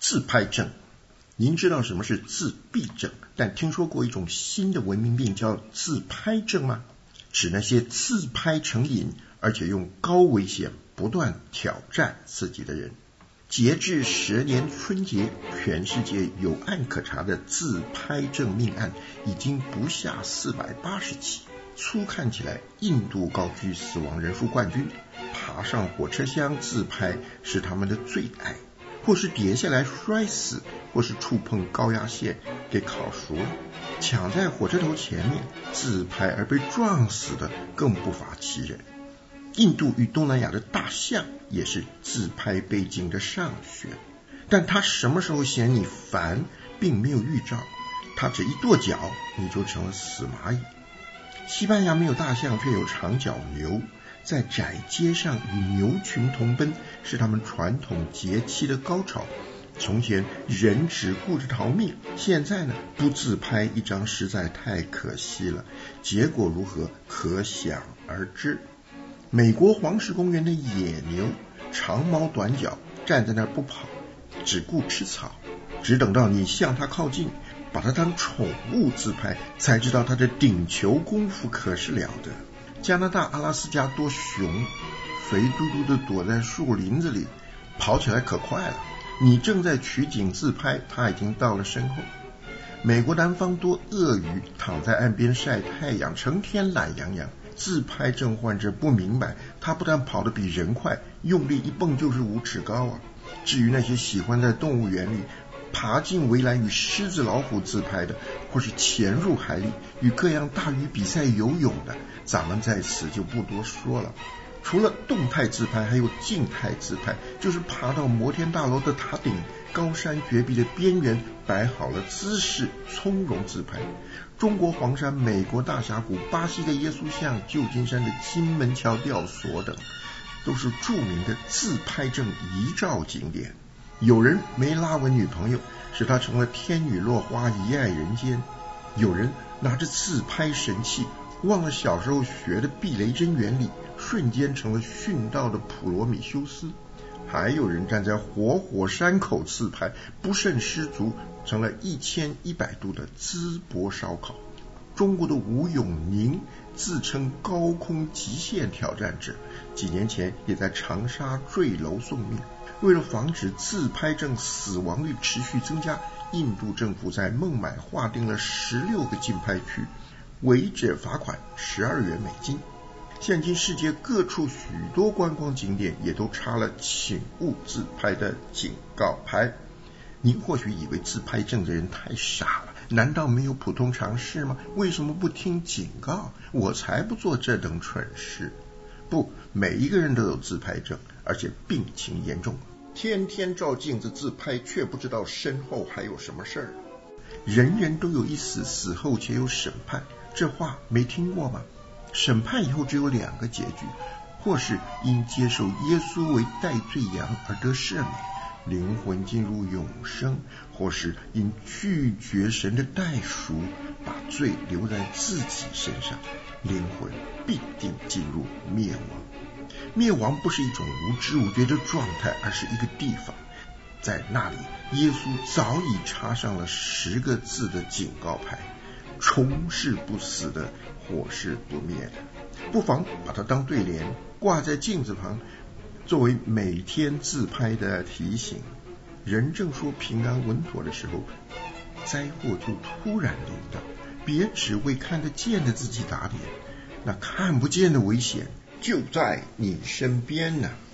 自拍症。您知道什么是自闭症，但听说过一种新的文明病叫自拍症吗？指那些自拍成瘾，而且用高危险不断挑战自己的人。截至10年春节，全世界有案可查的自拍症命案已经不下480起。初看起来，印度高居死亡人数冠军，爬上火车厢自拍是他们的最爱，或是跌下来摔死，或是触碰高压线给烤熟了。抢在火车头前面自拍而被撞死的更不乏其人。印度与东南亚的大象也是自拍背景的上选，但它什么时候嫌你烦并没有预兆，它只一跺脚你就成了死蚂蚁。西班牙没有大象，却有长角牛，在窄街上与牛群同奔，是他们传统节期的高潮。从前人只顾着逃命，现在呢，不自拍一张实在太可惜了。结果如何，可想而知。美国黄石公园的野牛长毛短脚，站在那儿不跑，只顾吃草，只等到你向它靠近，把它当宠物自拍，才知道它的顶球功夫可是了得。加拿大阿拉斯加多熊，肥嘟嘟的躲在树林子里，跑起来可快了。你正在取景自拍，它已经到了身后。美国南方多鳄鱼，躺在岸边晒太阳，成天懒洋洋。自拍症患者不明白，他不但跑得比人快，用力一蹦就是5尺高啊。至于那些喜欢在动物园里爬进围栏与狮子老虎自拍的，或是潜入海里与各样大鱼比赛游泳的，咱们在此就不多说了。除了动态自拍，还有静态自拍，就是爬到摩天大楼的塔顶、高山绝壁的边缘，摆好了姿势，从容自拍。中国黄山、美国大峡谷、巴西的耶稣像、旧金山的金门桥吊索等，都是著名的自拍症遗照景点。有人没拉稳女朋友，使她成了天女落花一爱人间；有人拿着自拍神器，忘了小时候学的避雷针原理，瞬间成了殉道的普罗米修斯；还有人站在活火山口自拍，不慎失足，成了1100度的淄博烧烤。中国的吴永宁自称高空极限挑战者，几年前也在长沙坠楼送命。为了防止自拍症死亡率持续增加，印度政府在孟买划定了16个禁拍区，违者罚款12元美金。现今世界各处许多观光景点也都插了请勿自拍的警告牌。您或许以为自拍症的人太傻了，难道没有普通常识吗？为什么不听警告？我才不做这等蠢事。不，每一个人都有自拍症，而且病情严重，天天照镜子自拍，却不知道身后还有什么事儿。人人都有一死，死后且有审判，这话没听过吗？审判以后只有2个结局，或是因接受耶稣为代罪羊而得赦免，灵魂进入永生，或是因拒绝神的代赎，把罪留在自己身上，灵魂必定进入灭亡。灭亡不是一种无知无觉的状态，而是一个地方，在那里耶稣早已插上了10个字的警告牌：虫是不死的，火是不灭的。不妨把它当对联挂在镜子旁，作为每天自拍的提醒。人正说平安稳妥的时候，灾祸就突然临到，别只为看得见的自己打脸，那看不见的危险就在你身边呢。